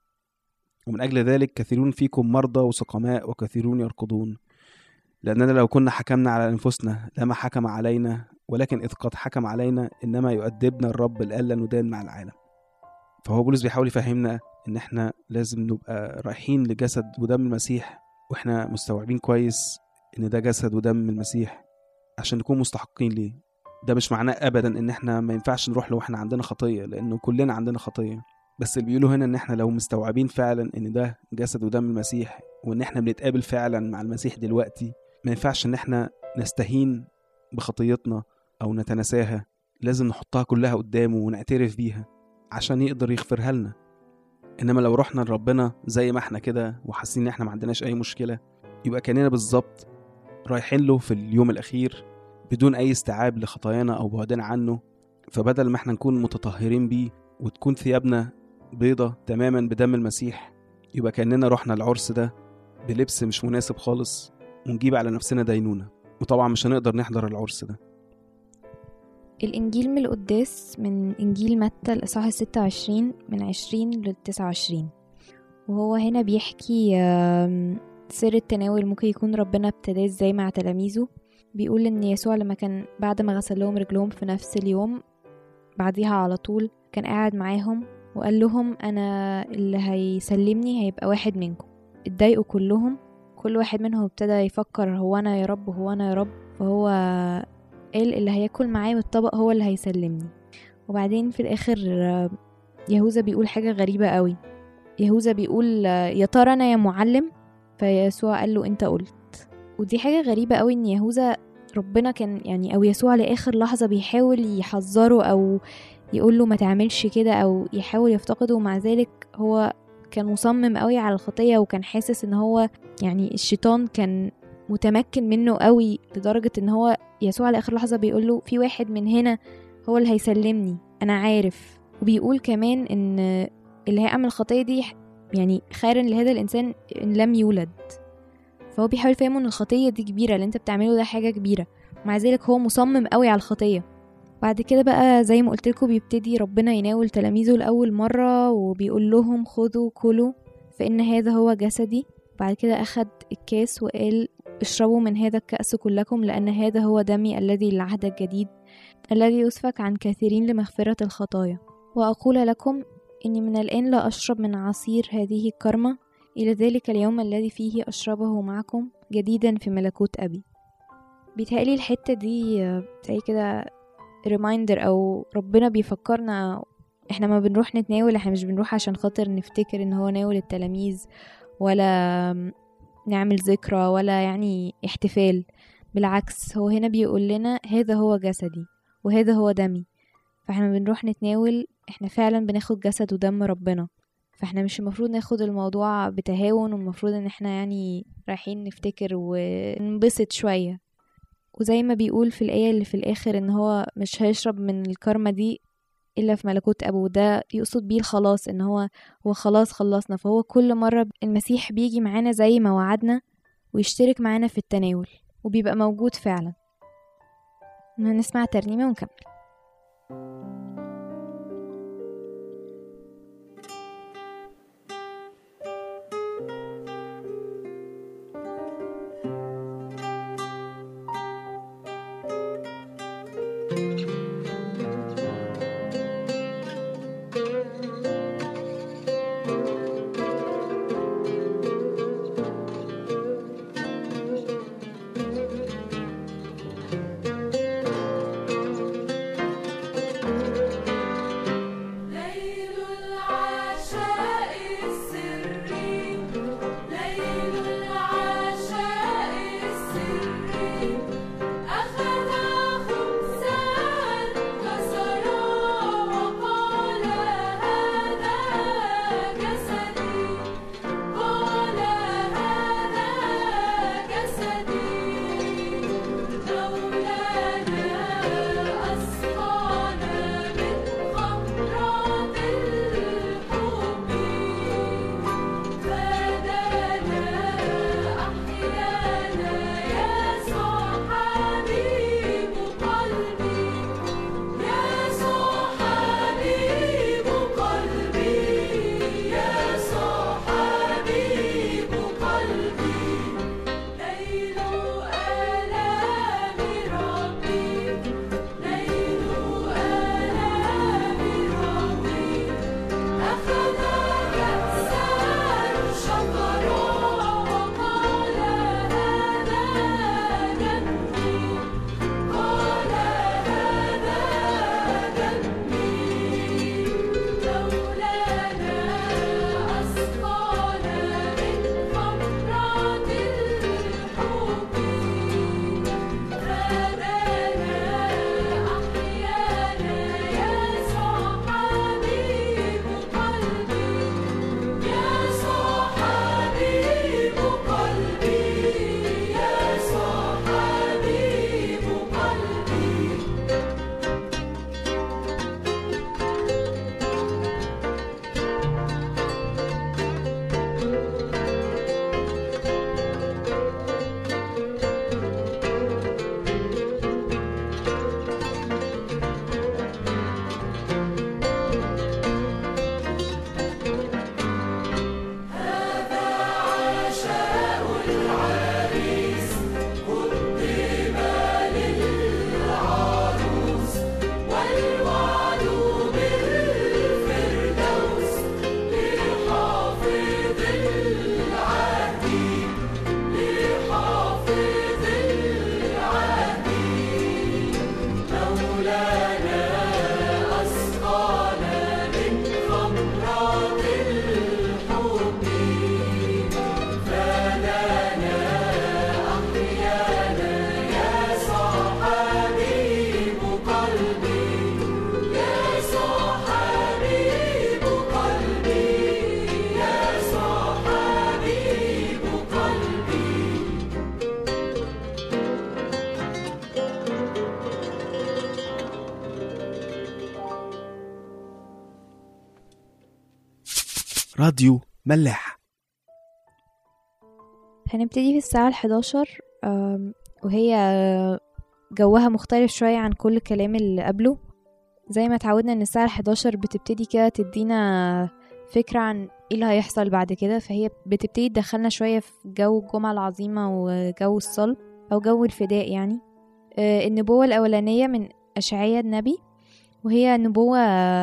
ومن أجل ذلك كثيرون فيكم مرضى وسقماء وكثيرون يرقدون، لأننا لو كنا حكمنا على أنفسنا لما حكم علينا، ولكن إذ قد حكم علينا إنما يؤدبنا الرب لألا ندان مع العالم. فهو بولس بيحاول يفهمنا إن إحنا لازم نبقى رايحين لجسد ودم المسيح وإحنا مستوعبين كويس إن ده جسد ودم المسيح عشان نكون مستحقين ليه. ده مش معناه أبدا إن إحنا ما ينفعش نروح لو إحنا عندنا خطية، لأنه كلنا عندنا خطية. بس اللي بيقولوا هنا إن إحنا لو مستوعبين فعلا إن ده جسد ودم المسيح، وإن إحنا بنتقابل فعلا مع المسيح دلوقتي، ما ينفعش إن إحنا نستهين بخطيتنا أو نتنساها. لازم نحطها كلها قدامه ونعترف بيها عشان يقدر يغفرها لنا. إنما لو رحنا لربنا زي ما إحنا كده وحاسين إن إحنا ما عندناش أي مشكلة، يبقى كأننا بالظبط رايحين له في اليوم الأخير بدون أي استيعاب لخطايانا أو بعدنا عنه. فبدل ما احنا نكون متطهرين بيه وتكون ثيابنا بيضة تماما بدم المسيح، يبقى كأننا رحنا العرس ده بلبس مش مناسب خالص ونجيب على نفسنا دينونة، وطبعا مش هنقدر نحضر العرس ده. الإنجيل من القداس من إنجيل متى الإصحاح 26 من 20 ل 29، وهو هنا بيحكي سر التناول ممكن يكون ربنا ابتداه ازاي مع تلاميذه. بيقول ان يسوع لما كان بعد ما غسل لهم رجلهم في نفس اليوم بعديها على طول كان قاعد معاهم وقال لهم انا اللي هيسلمني هيبقى واحد منكم. اتضايقوا كلهم، كل واحد منهم ابتدى يفكر هو انا يا رب هو انا يا رب، فهو قال اللي هياكل معايا من الطبق هو اللي هيسلمني. وبعدين في الاخر يهوذا بيقول حاجة غريبة قوي. يهوذا بيقول يا ترى انا يا معلم؟ فيسوع قال له انت قلت. ودي حاجة غريبة قوي ان يهوذا ربنا كان يعني او يسوع لاخر لحظة بيحاول يحذره او يقول له ما تعملش كده او يحاول يفتقده، ومع ذلك هو كان مصمم قوي على الخطية وكان حاسس ان هو يعني الشيطان كان متمكن منه قوي لدرجة ان هو يسوع لاخر لحظة بيقول له في واحد من هنا هو اللي هيسلمني انا عارف. وبيقول كمان ان اللي هيعمل الخطية دي يعني خيرا لهذا الإنسان إن لم يولد. فهو بيحاول فهمه إن الخطية دي كبيرة، اللي انت بتعمله ده حاجة كبيرة، مع ذلك هو مصمم قوي على الخطية. بعد كده بقى زي ما قلتلكوا بيبتدي ربنا يناول تلاميذه لأول مرة وبيقول لهم خذوا كلوا فإن هذا هو جسدي. بعد كده أخد الكاس وقال اشربوا من هذا الكأس كلكم لأن هذا هو دمي الذي للعهد الجديد الذي يسفك عن كثيرين لمغفرة الخطايا. وأقول لكم إني من الآن لا أشرب من عصير هذه الكرمة إلى ذلك اليوم الذي فيه أشربه معكم جديدا في ملكوت أبي. بيتهيألي الحتة دي زي كده ريمايندر أو ربنا بيفكرنا إحنا ما بنروح نتناول، إحنا مش بنروح عشان خاطر نفتكر إن هو ناول التلاميذ ولا نعمل ذكرى ولا يعني احتفال. بالعكس هو هنا بيقول لنا هذا هو جسدي وهذا هو دمي. فاحنا بنروح نتناول احنا فعلا بناخد جسد ودم ربنا، فاحنا مش المفروض ناخد الموضوع بتهاون، والمفروض ان احنا يعني رايحين نفتكر وننبسط شوية. وزي ما بيقول في الآية اللي في الآخر ان هو مش هيشرب من الكرمة دي إلا في ملكوت أبوه، ده يقصد بيه الخلاص، ان هو خلاص خلصنا. فهو كل مرة المسيح بيجي معانا زي ما وعدنا ويشترك معانا في التناول وبيبقى موجود فعلا. هنسمع ترنيمة ونكمل. راديو ملاح. هنبتدي في الساعة 11 وهي جوها مختلف شوية عن كل الكلام اللي قبله. زي ما تعودنا ان الساعة 11 بتبتدي كده تدينا فكرة عن ايه اللي هيحصل بعد كده، فهي بتبتدي تدخلنا شوية في جو الجمعة العظيمة وجو الصلب او جو الفداء يعني. النبوة الأولانية من أشعياء النبي، وهي نبوة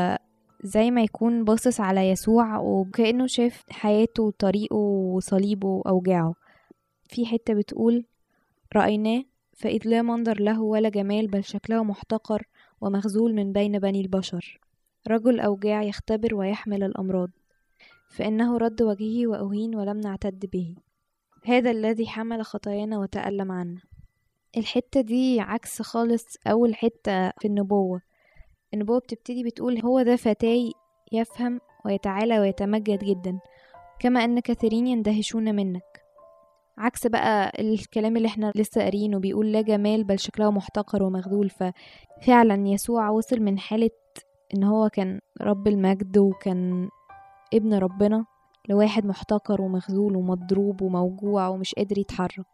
زي ما يكون باصص على يسوع وكأنه شاف حياته وطريقه وصليبه وأوجاعه. في حتة بتقول: رأيناه فإذ لا منظر له ولا جمال، بل شكله محتقر ومخذول من بين بني البشر، رجل أوجاع يختبر ويحمل الأمراض، فإنه رد وجهه وأهين ولم نعتد به، هذا الذي حمل خطايانا وتألم عنا. الحتة دي عكس خالص أول حتة في النبوة. النبوة بتبتدي بتقول: هو ده فتاي يفهم ويتعالى ويتمجد جدا، كما أن كثيرين يندهشون منك. عكس بقى الكلام اللي احنا لسه قارينه، بيقول لا جمال بل شكله محتقر ومخذول. ففعلا يسوع وصل من حالة ان هو كان رب المجد وكان ابن ربنا لواحد محتقر ومخذول ومضروب وموجوع ومش قادر يتحرك.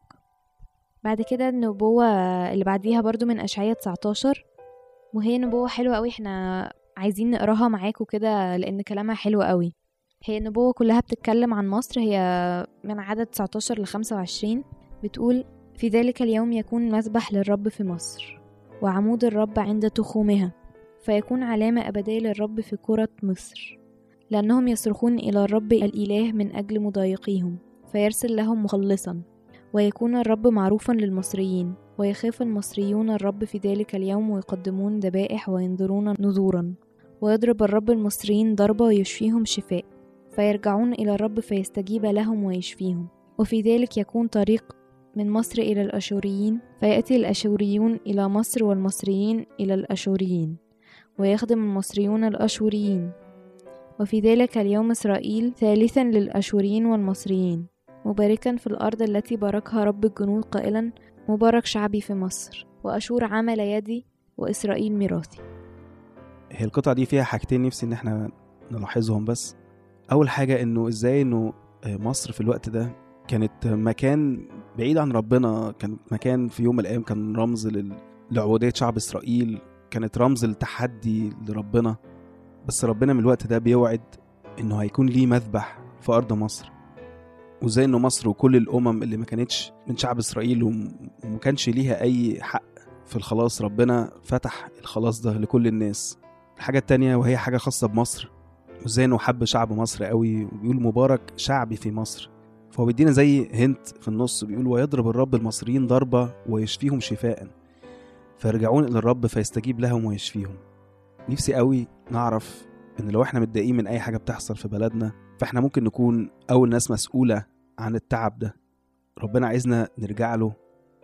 بعد كده النبوة اللي بعديها برضو من أشعياء 19، وهي نبوة حلوة قوي، احنا عايزين نقراها معاكم كده لأن كلامها حلو قوي. هي النبوة كلها بتتكلم عن مصر، هي من عدد 19 ل 25. بتقول: في ذلك اليوم يكون مذبح للرب في مصر، وعمود الرب عند تخومها، فيكون علامة أبدية للرب في كرة مصر، لأنهم يصرخون إلى الرب الإله من أجل مضايقيهم، فيرسل لهم مخلصا، ويكون الرب معروفا للمصريين، ويخاف المصريون الرب في ذلك اليوم، ويقدمون ذبائح وينذرون نذورا، ويضرب الرب المصريين ضربة ويشفيهم شفاء، فيرجعون إلى الرب فيستجيب لهم ويشفيهم. وفي ذلك يكون طريق من مصر إلى الأشوريين، فيأتي الأشوريون إلى مصر والمصريين إلى الأشوريين، ويخدم المصريون الأشوريين. وفي ذلك اليوم إسرائيل ثالثا للأشوريين والمصريين، مباركا في الأرض التي باركها رب الجنود قائلا: مبارك شعبي في مصر، وأشور عمل يدي، وإسرائيل ميراثي. هي القطعة دي فيها حاجتين نفسي ان احنا نلاحظهم. بس اول حاجة انه ازاي انه مصر في الوقت ده كانت مكان بعيد عن ربنا، كانت مكان في يوم من الايام كان رمز لعبودية شعب اسرائيل، كانت رمز التحدي لربنا. بس ربنا من الوقت ده بيوعد انه هيكون ليه مذبح في ارض مصر، وزي انه مصر وكل الامم اللي ما كانتش من شعب اسرائيل وما كانش ليها اي حق في الخلاص، ربنا فتح الخلاص ده لكل الناس. الحاجة التانية وهي حاجة خاصة بمصر، وزي انه حب شعب مصر قوي، وبيقول مبارك شعبي في مصر. فهو بيدينا زي هنت في النص، بيقول: ويضرب الرب المصريين ضربة ويشفيهم شفاء، فيرجعون الى الرب فيستجيب لهم ويشفيهم. نفسي قوي نعرف ان لو احنا متضايقين من اي حاجة بتحصل في بلدنا، فاحنا ممكن نكون اول ناس مسؤولة عن التعب ده. ربنا عايزنا نرجع له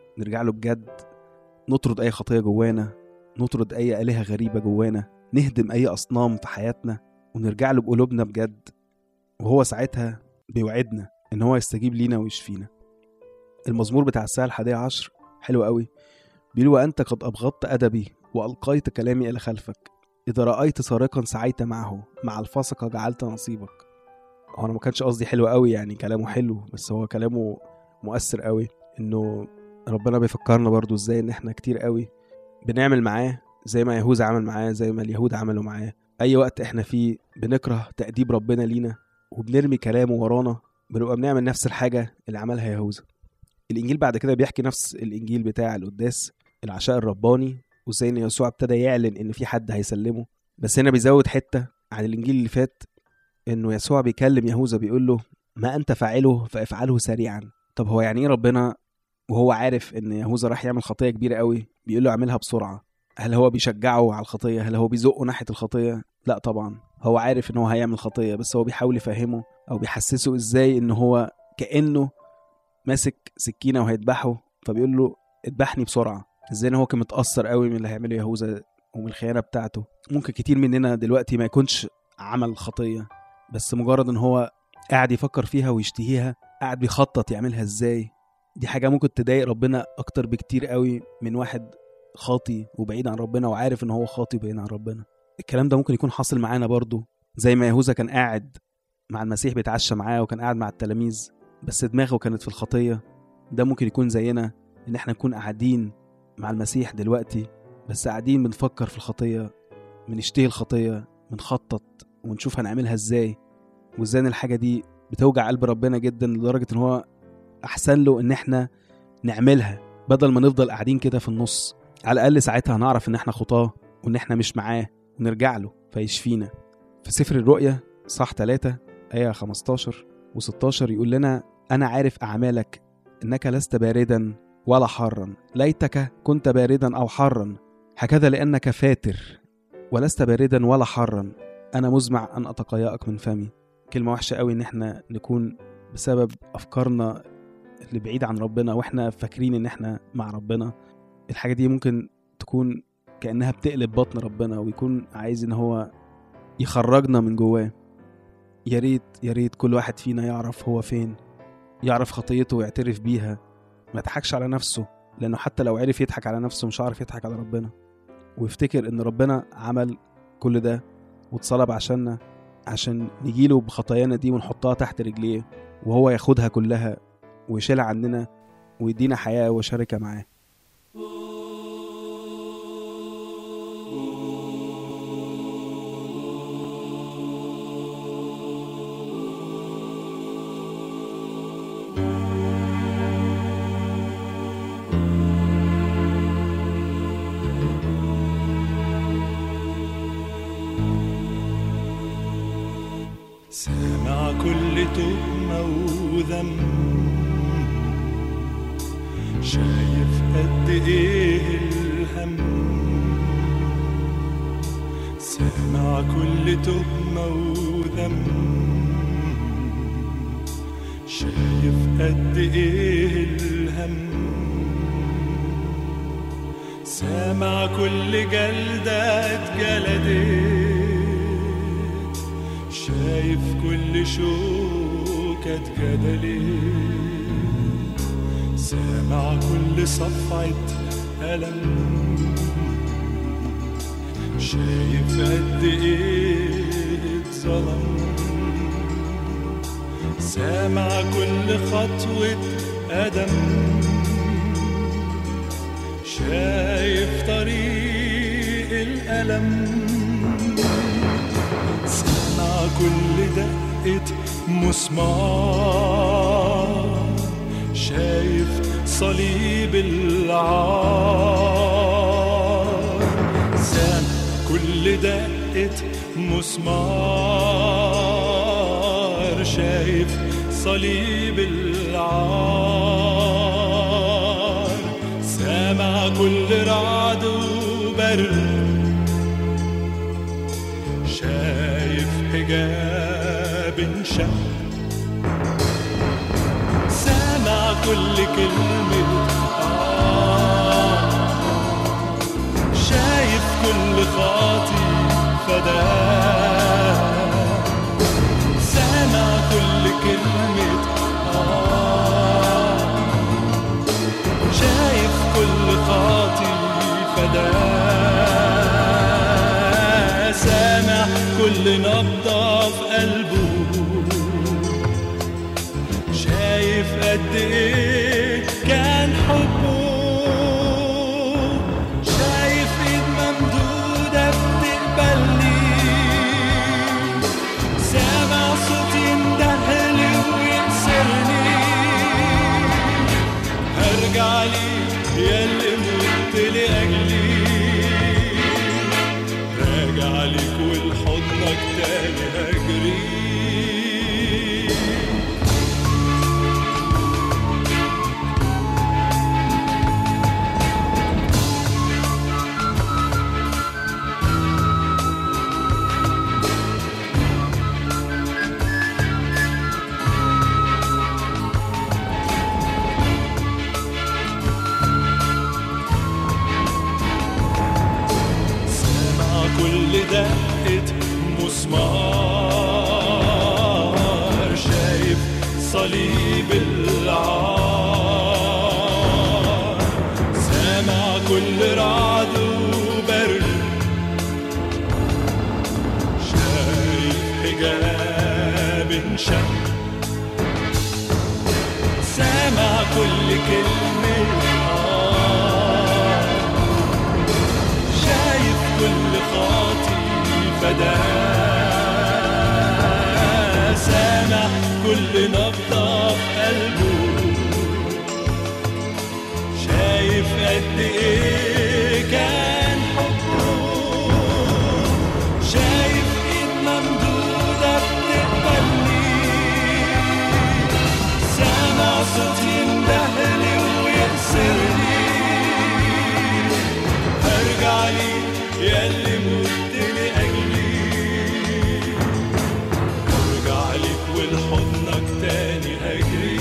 بجد، نطرد اي خطية جوانا، نطرد اي آلهة غريبة جوانا، نهدم اي اصنام في حياتنا، ونرجع له بقلوبنا بجد. وهو ساعتها بيوعدنا ان هو يستجيب لينا ويشفينا. المزمور بتاع الساعة 11 حلو قوي، بيقول: وأنت قد أبغضت أدبي وألقيت كلامي إلى خلفك، إذا رأيت سارقا سعيت معه، مع الفاسقة جعلت نصيبك. هو أنا ما كانش قصدي حلو قوي يعني، كلامه حلو بس هو كلامه مؤثر قوي. إنه ربنا بيفكرنا برضو إزاي إن إحنا كتير قوي بنعمل معاه زي ما يهوذا عمل معاه، زي ما اليهود عملوا معاه. أي وقت إحنا فيه بنكره تأديب ربنا لينا وبنرمي كلامه ورانا، بنبقى بنعمل نفس الحاجة اللي عملها يهوذا. الإنجيل بعد كده بيحكي نفس الإنجيل بتاع القداس العشاء الرباني، وزي إن يسوع ابتدى يعلن إن في حد هيسلمه. بس هنا بيزود حتة عن الإنجيل اللي فات، إنه يسوع بيكلم يهوذا بيقول له: ما أنت فاعله فافعله سريعا. طب هو يعني إيه ربنا وهو عارف إن يهوذا راح يعمل خطية كبيرة قوي بيقول له اعملها بسرعة؟ هل هو بيشجعه على الخطية؟ هل هو بيزقه ناحية الخطية؟ لا طبعا، هو عارف إن هو هيعمل خطية، بس هو بيحاول يفهمه أو بيحسسه إزاي إن هو كأنه ماسك سكينة وهيذبحه، فبيقول له اذبحني بسرعة. ازاي ان هو كان متأثر قوي من اللي هيعمله يهوذا ومن الخيانة بتاعته. ممكن كتير مننا دلوقتي ما يكونش عمل خطية، بس مجرد ان هو قاعد يفكر فيها ويشتهيها، قاعد بيخطط يعملها ازاي. دي حاجة ممكن تضايق ربنا اكتر بكتير قوي من واحد خاطي وبعيد عن ربنا وعارف ان هو خاطي وبعيد عن ربنا. الكلام ده ممكن يكون حاصل معانا برضو، زي ما يهوذا كان قاعد مع المسيح بيتعشى معاه وكان قاعد مع التلاميذ بس دماغه كانت في الخطية. ده ممكن يكون زينا، إن احنا نكون قاعدين مع المسيح دلوقتي بس قاعدين بنفكر في الخطية، بنشتهي الخطية، بنخطط ونشوف هنعملها ازاي، وازاي الحاجة دي بتوجع قلب ربنا جدا لدرجة ان هو احسن له ان احنا نعملها بدل ما نفضل قاعدين كده في النص. على الاقل ساعتها هنعرف ان احنا خطاه وان احنا مش معاه ونرجع له فيشفينا. في سفر الرؤيا صح 3 آية 15 و16 يقول لنا: أنا عارف أعمالك، إنك لست باردا ولا حارا، ليتك كنت باردا أو حارا، هكذا لأنك فاتر ولست باردا ولا حارا، أنا مزمع أن أتقيأك من فمي. كلمة وحشة قوي إن احنا نكون بسبب أفكارنا اللي بعيد عن ربنا وإحنا فاكرين إن احنا مع ربنا. الحاجة دي ممكن تكون كأنها بتقلب بطن ربنا ويكون عايز إن هو يخرجنا من جواه. يا ريت كل واحد فينا يعرف هو فين، يعرف خطيته ويعترف بيها، ما يضحكش على نفسه، لأنه حتى لو عرف يضحك على نفسه مش عارف يضحك على ربنا. ويفتكر إن ربنا عمل كل ده واتصلب عشاننا عشان نجيله بخطايانا دي ونحطها تحت رجليه، وهو ياخدها كلها ويشيلها عننا ويدينا حياة وشركة معاه. سامع كل تهمة وذنب، شايف قد ايه الهم، سامع كل تهمة وذنب، شايف قد ايه الهم، سامع كل جلدة اتجلدت، شايف كل شوكة اتجدلت، سامع كل صفعة ألم، شايف قد ايه اتظلم، سامع كل خطوة قدم، شايف طريق الألم، سامع كل دقة مسمار، شايف صليب العار، سامع كل دقة مسمار، شايف صليب العار، سامع كل رعد وبرد، شايف حجاب انشق، سامع كل كلمة شايف كل خاطي فداه، سامع كل كلمة شايف كل خاطي فداه، سامع كل نبضة في قلبه، شايف قد ايه كان حبه، شايف ايد ممدودة بتقبلني، سامع صوت يندهلي ويكسرني، هرجع لي ياللي مت لأجلي، راجع لك والحضنك تاني هجري. كل دقة مسمار، شايف صليب العار، سامع كل رعد وبرد، شايف حجاب انشق، سامع كل كلمة، شايف كل خاطي فداه، سامع كل نبضة في قلبه، شايف قد ايه كان حبه، شايف ايد ممدودة بتقبلني، سامع صوت يندهلي ويكسرني، هرجع لي ياللي مت لأجلي، هرجع لك ولحضنك تاني هجري.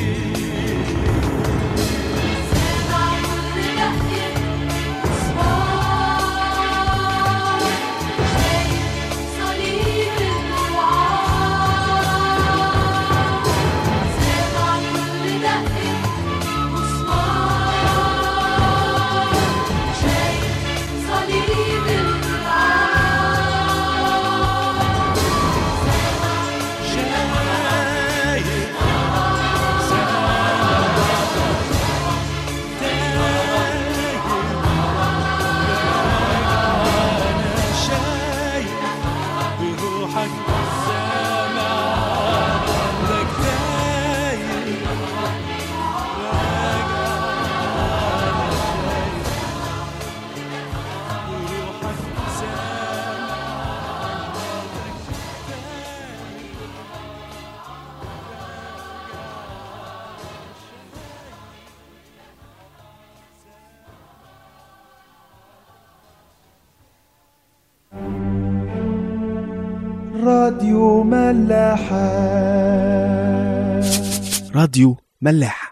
راديو ملاحة. راديو ملاح.